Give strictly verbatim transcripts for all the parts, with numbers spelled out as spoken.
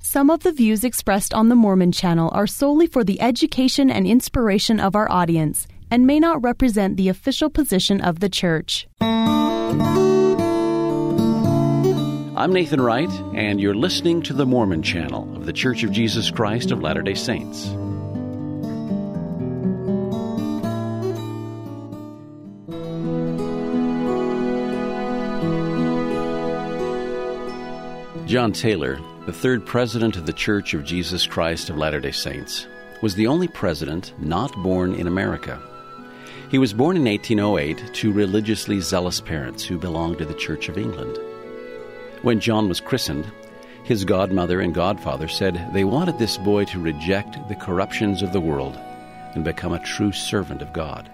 Some of the views expressed on the Mormon Channel are solely for the education and inspiration of our audience and may not represent the official position of the Church. I'm Nathan Wright, and you're listening to the Mormon Channel of The Church of Jesus Christ of Latter-day Saints. John Taylor, the third president of The Church of Jesus Christ of Latter-day Saints, was the only president not born in America. He was born in eighteen oh eight to religiously zealous parents who belonged to the Church of England. When John was christened, his godmother and godfather said they wanted this boy to reject the corruptions of the world and become a true servant of God.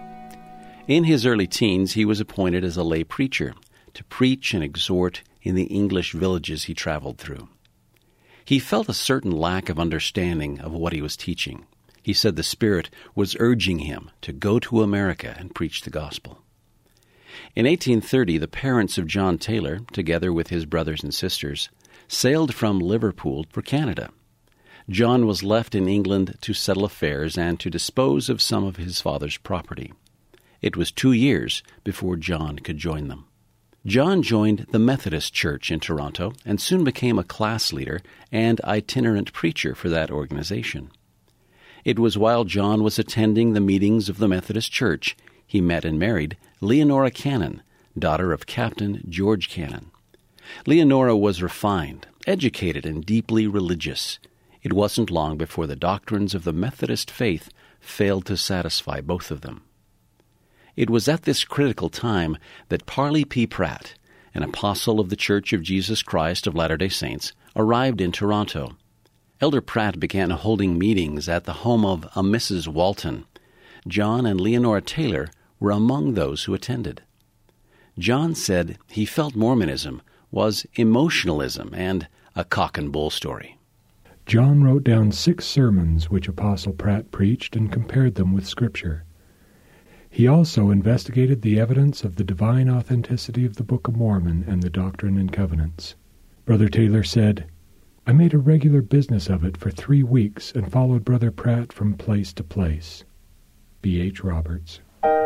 In his early teens, he was appointed as a lay preacher to preach and exhort in the English villages he traveled through. He felt a certain lack of understanding of what he was teaching. He said the Spirit was urging him to go to America and preach the gospel. In eighteen thirty, the parents of John Taylor, together with his brothers and sisters, sailed from Liverpool for Canada. John was left in England to settle affairs and to dispose of some of his father's property. It was two years before John could join them. John joined the Methodist Church in Toronto and soon became a class leader and itinerant preacher for that organization. It was while John was attending the meetings of the Methodist Church he met and married Leonora Cannon, daughter of Captain George Cannon. Leonora was refined, educated, and deeply religious. It wasn't long before the doctrines of the Methodist faith failed to satisfy both of them. It was at this critical time that Parley P. Pratt, an apostle of the Church of Jesus Christ of Latter-day Saints, arrived in Toronto. Elder Pratt began holding meetings at the home of a Missus Walton. John and Leonora Taylor were among those who attended. John said he felt Mormonism was emotionalism and a cock and bull story. John wrote down six sermons which Apostle Pratt preached and compared them with Scripture. He also investigated the evidence of the divine authenticity of the Book of Mormon and the Doctrine and Covenants. Brother Taylor said, "I made a regular business of it for three weeks and followed Brother Pratt from place to place." B H Roberts.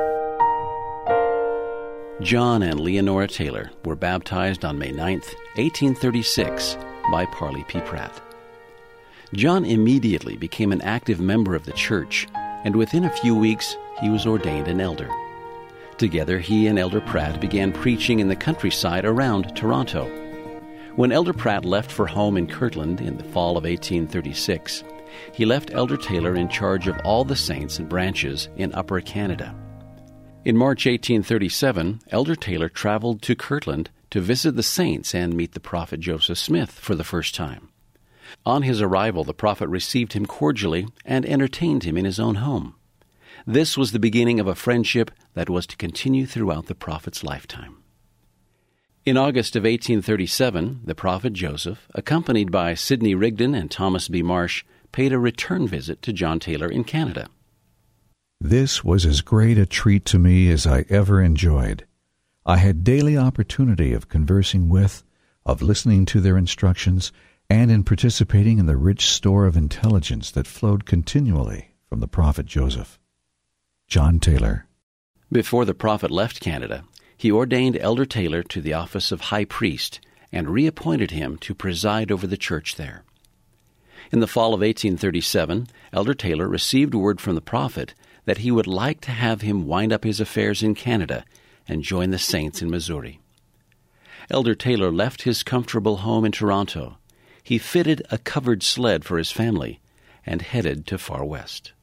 John and Leonora Taylor were baptized on May ninth, eighteen thirty-six, by Parley P. Pratt. John immediately became an active member of the church, and within a few weeks he was ordained an elder. Together he and Elder Pratt began preaching in the countryside around Toronto. When Elder Pratt left for home in Kirtland in the fall of eighteen thirty-six, he left Elder Taylor in charge of all the saints and branches in Upper Canada. In March eighteen thirty-seven, Elder Taylor traveled to Kirtland to visit the saints and meet the prophet Joseph Smith for the first time. On his arrival, the prophet received him cordially and entertained him in his own home. This was the beginning of a friendship that was to continue throughout the prophet's lifetime. In August of eighteen thirty-seven, the prophet Joseph, accompanied by Sidney Rigdon and Thomas B. Marsh, paid a return visit to John Taylor in Canada. This was as great a treat to me as I ever enjoyed. I had daily opportunity of conversing with, of listening to their instructions, and in participating in the rich store of intelligence that flowed continually from the prophet Joseph. John Taylor. Before the prophet left Canada, he ordained Elder Taylor to the office of high priest and reappointed him to preside over the church there. In the fall of eighteen thirty-seven, Elder Taylor received word from the prophet that he would like to have him wind up his affairs in Canada and join the saints in Missouri. Elder Taylor left his comfortable home in Toronto. He fitted a covered sled for his family and headed to Far West.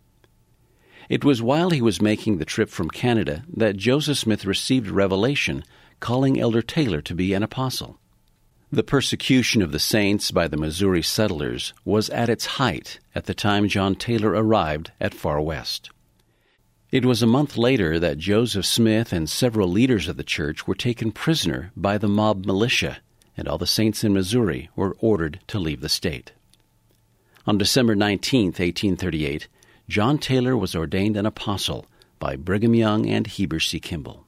It was while he was making the trip from Canada that Joseph Smith received revelation calling Elder Taylor to be an apostle. The persecution of the saints by the Missouri settlers was at its height at the time John Taylor arrived at Far West. It was a month later that Joseph Smith and several leaders of the church were taken prisoner by the mob militia, and all the saints in Missouri were ordered to leave the state. On December nineteenth, eighteen thirty-eight, John Taylor was ordained an apostle by Brigham Young and Heber C. Kimball.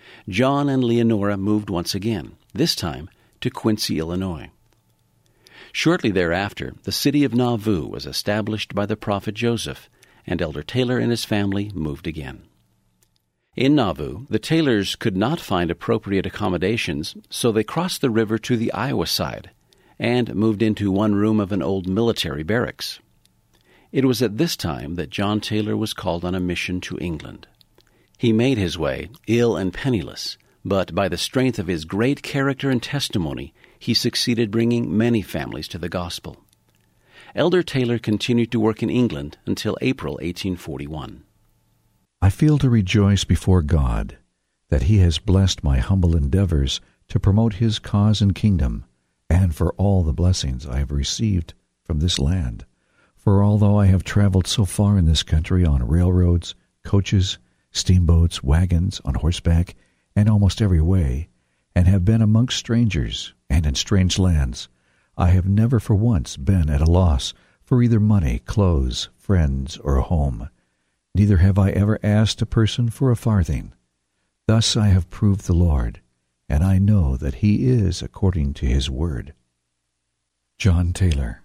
John and Leonora moved once again, this time to Quincy, Illinois. Shortly thereafter, the city of Nauvoo was established by the prophet Joseph, and Elder Taylor and his family moved again. In Nauvoo, the Taylors could not find appropriate accommodations, so they crossed the river to the Iowa side and moved into one room of an old military barracks. It was at this time that John Taylor was called on a mission to England. He made his way, ill and penniless, but by the strength of his great character and testimony, he succeeded bringing many families to the gospel. Elder Taylor continued to work in England until April eighteen forty-one. I feel to rejoice before God that He has blessed my humble endeavors to promote His cause and kingdom, and for all the blessings I have received from this land. For although I have traveled so far in this country on railroads, coaches, steamboats, wagons, on horseback, and almost every way, and have been amongst strangers and in strange lands, I have never for once been at a loss for either money, clothes, friends, or a home. Neither have I ever asked a person for a farthing. Thus I have proved the Lord, and I know that He is according to His word. John Taylor.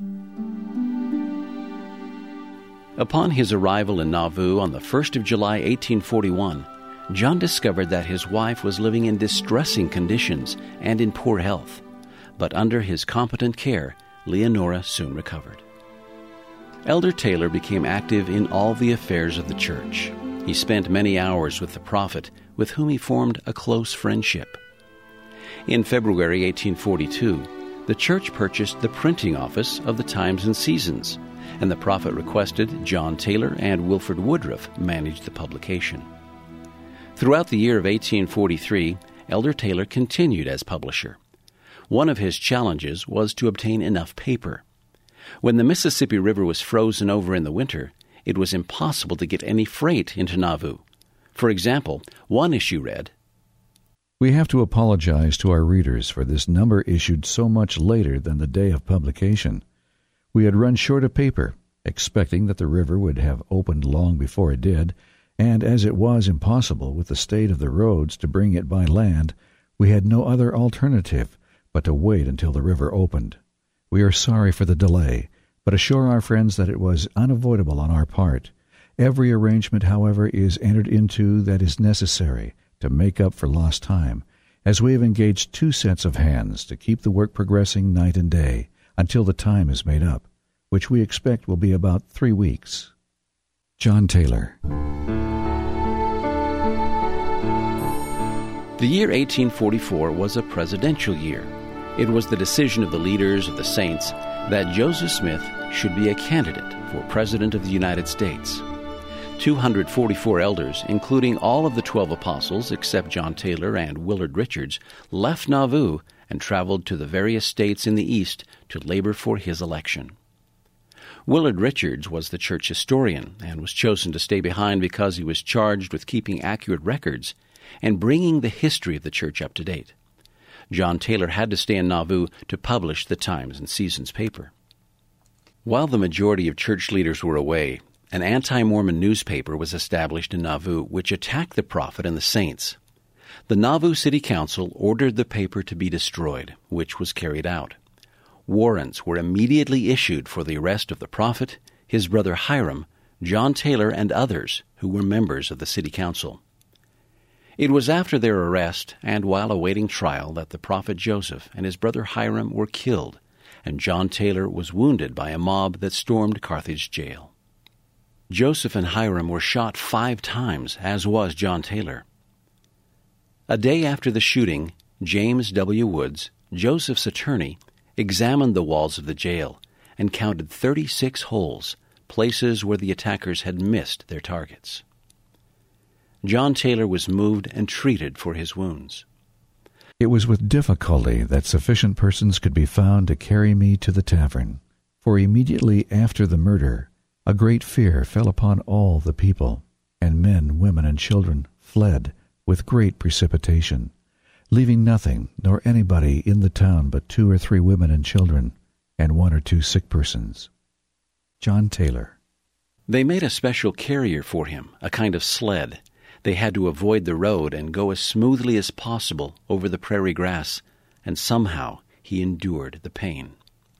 Upon his arrival in Nauvoo on the first of July, eighteen forty-one, John discovered that his wife was living in distressing conditions and in poor health, but under his competent care, Leonora soon recovered. Elder Taylor became active in all the affairs of the church. He spent many hours with the prophet, with whom he formed a close friendship. In February eighteen forty-two, the church purchased the printing office of the Times and Seasons, and the prophet requested John Taylor and Wilford Woodruff manage the publication. Throughout the year of eighteen forty-three, Elder Taylor continued as publisher. One of his challenges was to obtain enough paper. When the Mississippi River was frozen over in the winter, it was impossible to get any freight into Nauvoo. For example, one issue read, We have to apologize to our readers for this number issued so much later than the day of publication. We had run short of paper, expecting that the river would have opened long before it did, and as it was impossible with the state of the roads to bring it by land, we had no other alternative but to wait until the river opened. We are sorry for the delay, but assure our friends that it was unavoidable on our part. Every arrangement, however, is entered into that is necessary to make up for lost time, as we have engaged two sets of hands to keep the work progressing night and day until the time is made up, which we expect will be about three weeks. John Taylor. The year eighteen forty-four was a presidential year. It was the decision of the leaders of the saints that Joseph Smith should be a candidate for President of the United States. two hundred forty-four elders, including all of the twelve apostles except John Taylor and Willard Richards, left Nauvoo and traveled to the various states in the East to labor for his election. Willard Richards was the church historian and was chosen to stay behind because he was charged with keeping accurate records and bringing the history of the church up to date. John Taylor had to stay in Nauvoo to publish the Times and Seasons paper. While the majority of church leaders were away, an anti-Mormon newspaper was established in Nauvoo which attacked the prophet and the saints. The Nauvoo City Council ordered the paper to be destroyed, which was carried out. Warrants were immediately issued for the arrest of the prophet, his brother Hiram, John Taylor, and others who were members of the city council. It was after their arrest and while awaiting trial that the prophet Joseph and his brother Hiram were killed, and John Taylor was wounded by a mob that stormed Carthage jail. Joseph and Hiram were shot five times, as was John Taylor. A day after the shooting, James W. Woods, Joseph's attorney, examined the walls of the jail and counted thirty-six holes, places where the attackers had missed their targets. John Taylor was moved and treated for his wounds. It was with difficulty that sufficient persons could be found to carry me to the tavern, for immediately after the murder, a great fear fell upon all the people, and men, women, and children fled with great precipitation, leaving nothing nor anybody in the town but two or three women and children, and one or two sick persons. John Taylor. They made a special carrier for him, a kind of sled. They had to avoid the road and go as smoothly as possible over the prairie grass, and somehow he endured the pain.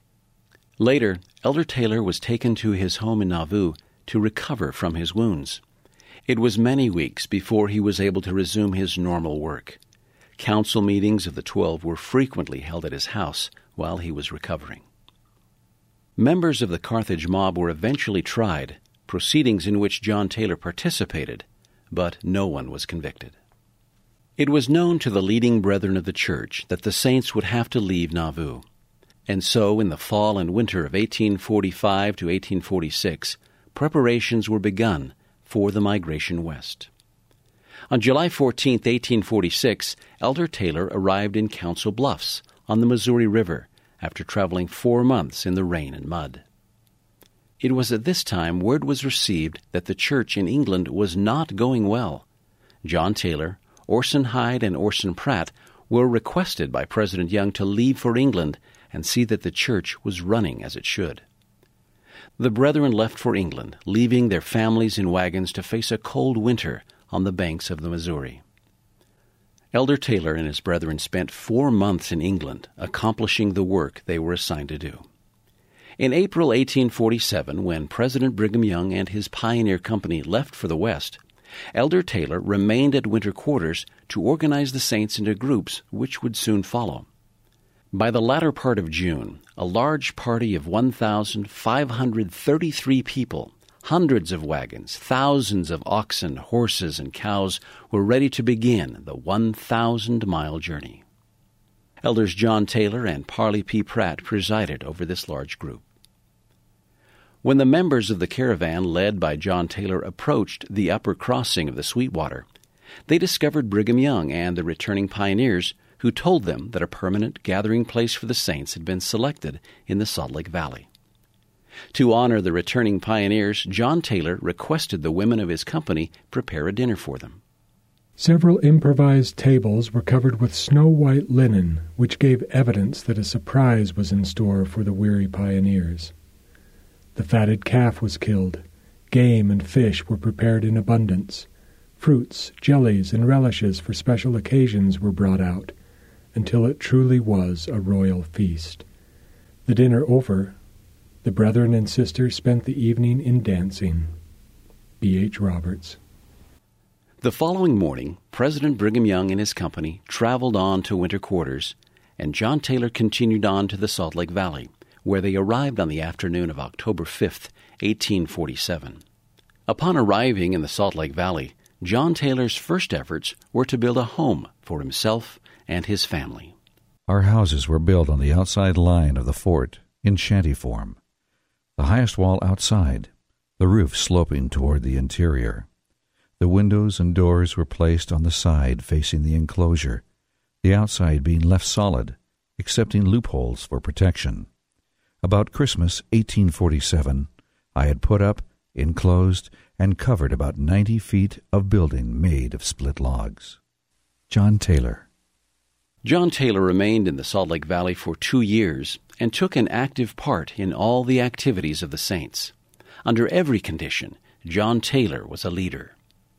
Later, Elder Taylor was taken to his home in Nauvoo to recover from his wounds. It was many weeks before he was able to resume his normal work. Council meetings of the Twelve were frequently held at his house while he was recovering. Members of the Carthage mob were eventually tried, proceedings in which John Taylor participated, but no one was convicted. It was known to the leading brethren of the church that the saints would have to leave Nauvoo, and so in the fall and winter of eighteen forty-five to eighteen forty-six, preparations were begun for the migration west. On July fourteenth, eighteen forty-six, Elder Taylor arrived in Council Bluffs on the Missouri River after traveling four months in the rain and mud. It was at this time word was received that the church in England was not going well. John Taylor, Orson Hyde, and Orson Pratt were requested by President Young to leave for England and see that the church was running as it should. The brethren left for England, leaving their families in wagons to face a cold winter on the banks of the Missouri. Elder Taylor and his brethren spent four months in England, accomplishing the work they were assigned to do. In April eighteen forty-seven, when President Brigham Young and his Pioneer Company left for the West, Elder Taylor remained at winter quarters to organize the saints into groups which would soon follow. By the latter part of June, a large party of one thousand five hundred thirty-three people, hundreds of wagons, thousands of oxen, horses, and cows were ready to begin the one thousand mile journey. Elders John Taylor and Parley P. Pratt presided over this large group. When the members of the caravan led by John Taylor approached the upper crossing of the Sweetwater, they discovered Brigham Young and the returning pioneers, who told them that a permanent gathering place for the saints had been selected in the Salt Lake Valley. To honor the returning pioneers, John Taylor requested the women of his company prepare a dinner for them. Several improvised tables were covered with snow-white linen, which gave evidence that a surprise was in store for the weary pioneers. The fatted calf was killed. Game and fish were prepared in abundance. Fruits, jellies, and relishes for special occasions were brought out, until it truly was a royal feast. The dinner over, the brethren and sisters spent the evening in dancing. B H Roberts. The following morning, President Brigham Young and his company traveled on to winter quarters, and John Taylor continued on to the Salt Lake Valley, where they arrived on the afternoon of October fifth, eighteen forty-seven. Upon arriving in the Salt Lake Valley, John Taylor's first efforts were to build a home for himself and his family. Our houses were built on the outside line of the fort in shanty form, the highest wall outside, the roof sloping toward the interior. The windows and doors were placed on the side facing the enclosure, the outside being left solid, excepting loopholes for protection. About Christmas eighteen forty-seven, I had put up, enclosed, and covered about ninety feet of building made of split logs. John Taylor. John Taylor remained in the Salt Lake Valley for two years and took an active part in all the activities of the saints. Under every condition, John Taylor was a leader.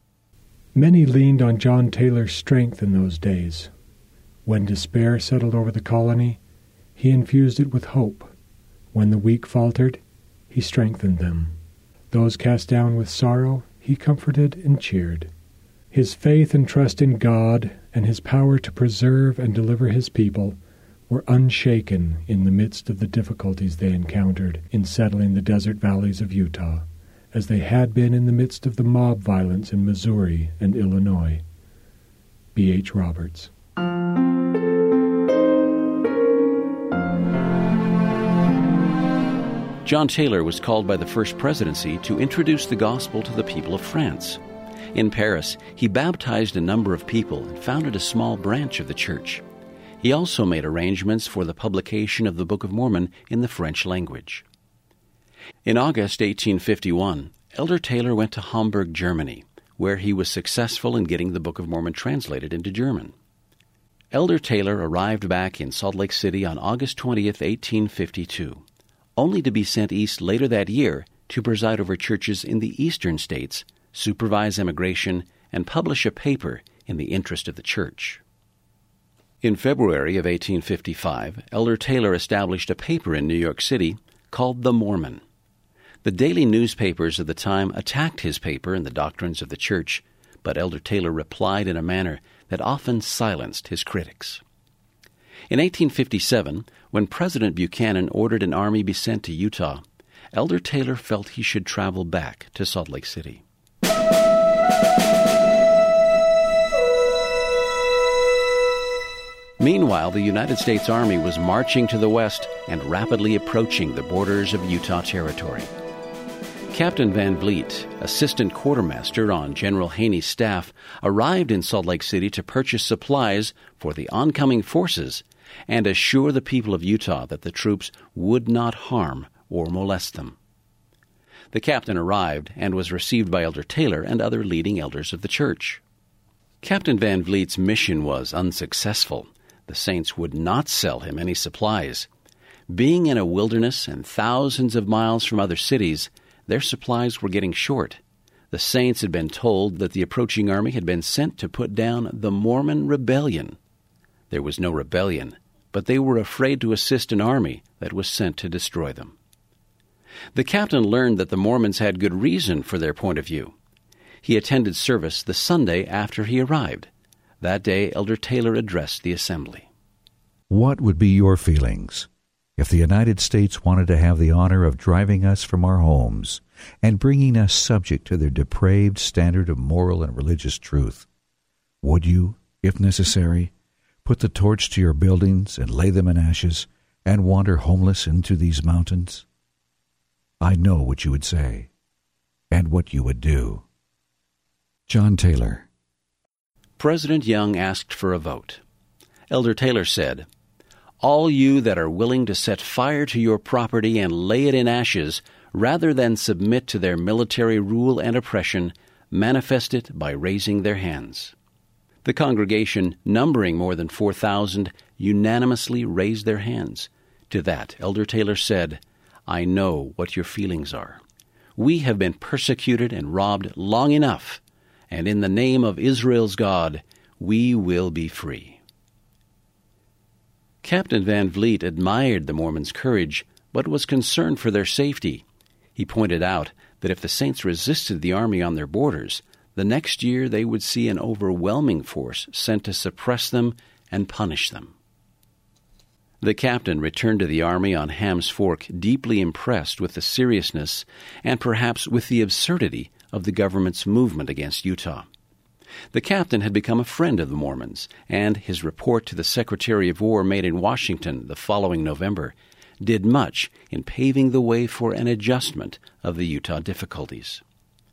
Many leaned on John Taylor's strength in those days. When despair settled over the colony, he infused it with hope. When the weak faltered, he strengthened them. Those cast down with sorrow, he comforted and cheered. His faith and trust in God and his power to preserve and deliver his people were unshaken in the midst of the difficulties they encountered in settling the desert valleys of Utah, as they had been in the midst of the mob violence in Missouri and Illinois. B H Roberts. John Taylor was called by the First Presidency to introduce the gospel to the people of France. In Paris, he baptized a number of people and founded a small branch of the church. He also made arrangements for the publication of the Book of Mormon in the French language. In August eighteen fifty-one, Elder Taylor went to Hamburg, Germany, where he was successful in getting the Book of Mormon translated into German. Elder Taylor arrived back in Salt Lake City on August twentieth, eighteen fifty-two, only to be sent east later that year to preside over churches in the eastern states, supervise immigration, and publish a paper in the interest of the church. In February of eighteen fifty-five, Elder Taylor established a paper in New York City called The Mormon. The daily newspapers of the time attacked his paper and the doctrines of the church, but Elder Taylor replied in a manner that often silenced his critics. In eighteen fifty-seven, when President Buchanan ordered an army be sent to Utah, Elder Taylor felt he should travel back to Salt Lake City. Meanwhile, the United States Army was marching to the west and rapidly approaching the borders of Utah Territory. Captain Van Vliet, assistant quartermaster on General Haney's staff, arrived in Salt Lake City to purchase supplies for the oncoming forces and assure the people of Utah that the troops would not harm or molest them. The captain arrived and was received by Elder Taylor and other leading elders of the church. Captain Van Vliet's mission was unsuccessful. The saints would not sell him any supplies. Being in a wilderness and thousands of miles from other cities, their supplies were getting short. The saints had been told that the approaching army had been sent to put down the Mormon rebellion. There was no rebellion, but they were afraid to assist an army that was sent to destroy them. The captain learned that the Mormons had good reason for their point of view. He attended service the Sunday after he arrived. That day, Elder Taylor addressed the assembly. What would be your feelings if the United States wanted to have the honor of driving us from our homes and bringing us subject to their depraved standard of moral and religious truth? Would you, if necessary, put the torch to your buildings and lay them in ashes and wander homeless into these mountains? I know what you would say and what you would do. John Taylor. President Young asked for a vote. Elder Taylor said, "All you that are willing to set fire to your property and lay it in ashes, rather than submit to their military rule and oppression, manifest it by raising their hands." The congregation, numbering more than four thousand, unanimously raised their hands. To that, Elder Taylor said, "I know what your feelings are. We have been persecuted and robbed long enough, and in the name of Israel's God, we will be free." Captain Van Vliet admired the Mormons' courage, but was concerned for their safety. He pointed out that if the saints resisted the army on their borders, the next year they would see an overwhelming force sent to suppress them and punish them. The captain returned to the army on Ham's Fork deeply impressed with the seriousness and perhaps with the absurdity of the government's movement against Utah. The captain had become a friend of the Mormons, and his report to the Secretary of War made in Washington the following November did much in paving the way for an adjustment of the Utah difficulties.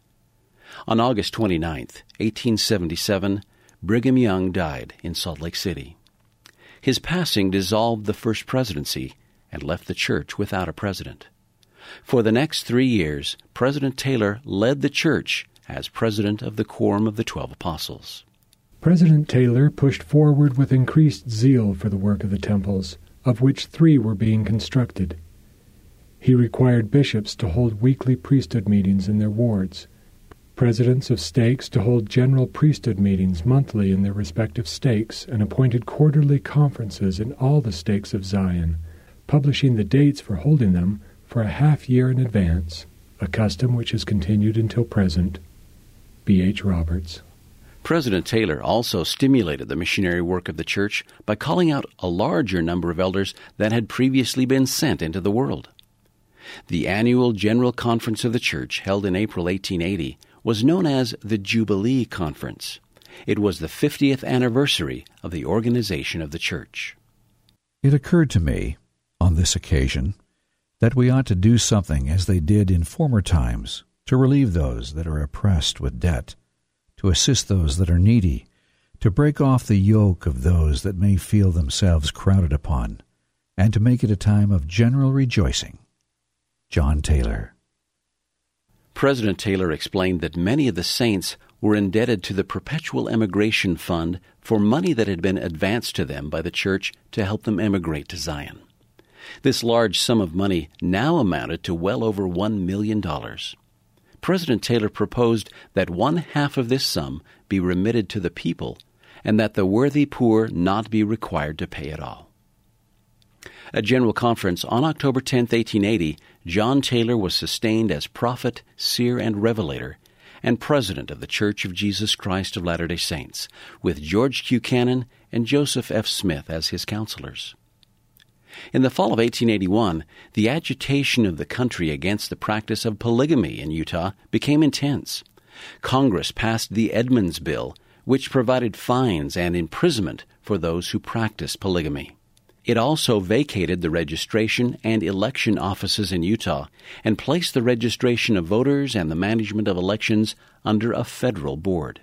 On August twenty-ninth, eighteen seventy-seven, Brigham Young died in Salt Lake City. His passing dissolved the first presidency and left the church without a president. For the next three years, President Taylor led the church as president of the Quorum of the Twelve Apostles. President Taylor pushed forward with increased zeal for the work of the temples, of which three were being constructed. He required bishops to hold weekly priesthood meetings in their wards, presidents of stakes to hold general priesthood meetings monthly in their respective stakes, and appointed quarterly conferences in all the stakes of Zion, publishing the dates for holding them for a half year in advance, a custom which has continued until present. B H Roberts. President Taylor also stimulated the missionary work of the church by calling out a larger number of elders than had previously been sent into the world. The annual General Conference of the Church, held in April eighteen eighty, was known as the Jubilee Conference. It was the fiftieth anniversary of the organization of the church. It occurred to me, on this occasion, that we ought to do something as they did in former times, to relieve those that are oppressed with debt, to assist those that are needy, to break off the yoke of those that may feel themselves crowded upon, and to make it a time of general rejoicing. John Taylor. President Taylor explained that many of the saints were indebted to the Perpetual Emigration Fund for money that had been advanced to them by the church to help them emigrate to Zion. This large sum of money now amounted to well over one million dollars. President Taylor proposed that one half of this sum be remitted to the people and that the worthy poor not be required to pay it all. At General Conference on October tenth, eighteen eighty, John Taylor was sustained as prophet, seer, and revelator, and president of the Church of Jesus Christ of Latter-day Saints, with George Q. Cannon and Joseph F. Smith as his counselors. In the fall of eighteen eighty-one, the agitation of the country against the practice of polygamy in Utah became intense. Congress passed the Edmunds Bill, which provided fines and imprisonment for those who practiced polygamy. It also vacated the registration and election offices in Utah and placed the registration of voters and the management of elections under a federal board.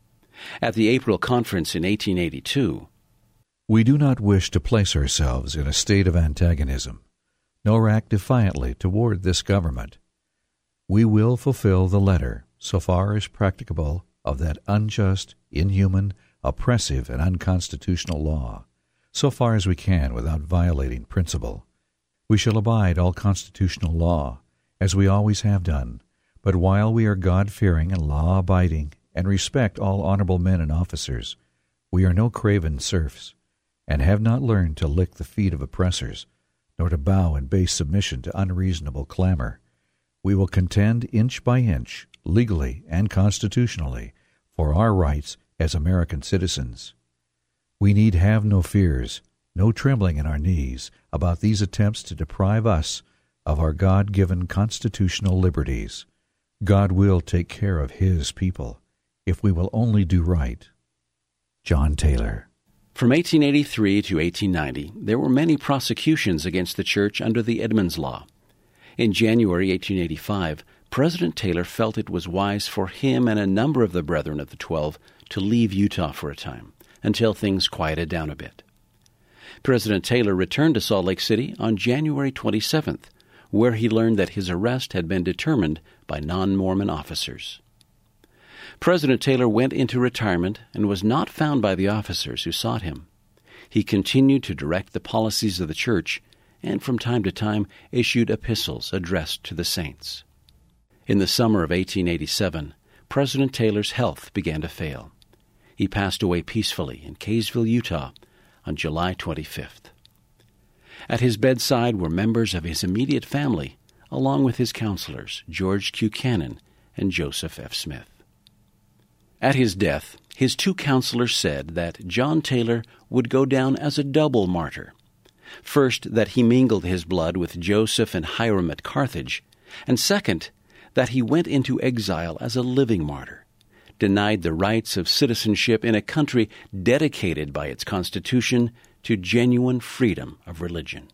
At the April conference in eighteen eighty-two, we do not wish to place ourselves in a state of antagonism, nor act defiantly toward this government. We will fulfill the letter, so far as practicable, of that unjust, inhuman, oppressive, and unconstitutional law, so far as we can without violating principle. We shall abide all constitutional law, as we always have done, but while we are God-fearing and law-abiding, and respect all honorable men and officers, we are no craven serfs, and have not learned to lick the feet of oppressors, nor to bow in base submission to unreasonable clamor. We will contend inch by inch, legally and constitutionally, for our rights as American citizens. We need have no fears, no trembling in our knees about these attempts to deprive us of our God-given constitutional liberties. God will take care of His people, if we will only do right. John Taylor. From eighteen eighty-three to eighteen ninety, there were many prosecutions against the church under the Edmunds Law. In January eighteen eighty-five, President Taylor felt it was wise for him and a number of the brethren of the Twelve to leave Utah for a time, until things quieted down a bit. President Taylor returned to Salt Lake City on January twenty-seventh, where he learned that his arrest had been determined by non-Mormon officers. President Taylor went into retirement and was not found by the officers who sought him. He continued to direct the policies of the church and from time to time issued epistles addressed to the saints. In the summer of eighteen eighty-seven, President Taylor's health began to fail. He passed away peacefully in Kaysville, Utah, on July twenty-fifth. At his bedside were members of his immediate family, along with his counselors, George Q. Cannon and Joseph F. Smith. At his death, his two counselors said that John Taylor would go down as a double martyr. First, that he mingled his blood with Joseph and Hiram at Carthage, and second, that he went into exile as a living martyr, denied the rights of citizenship in a country dedicated by its Constitution to genuine freedom of religion.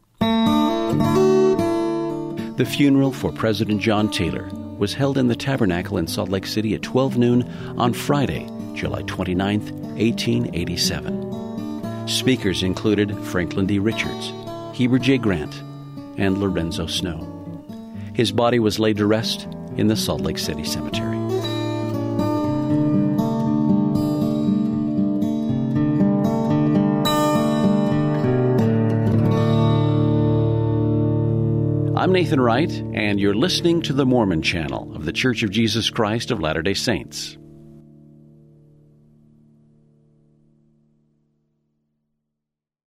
The funeral for President John Taylor was held in the Tabernacle in Salt Lake City at twelve noon on Friday, July twenty-ninth, eighteen eighty-seven. Speakers included Franklin D. Richards, Heber J. Grant, and Lorenzo Snow. His body was laid to rest in the Salt Lake City Cemetery. I'm Nathan Wright, and you're listening to the Mormon Channel of The Church of Jesus Christ of Latter-day Saints.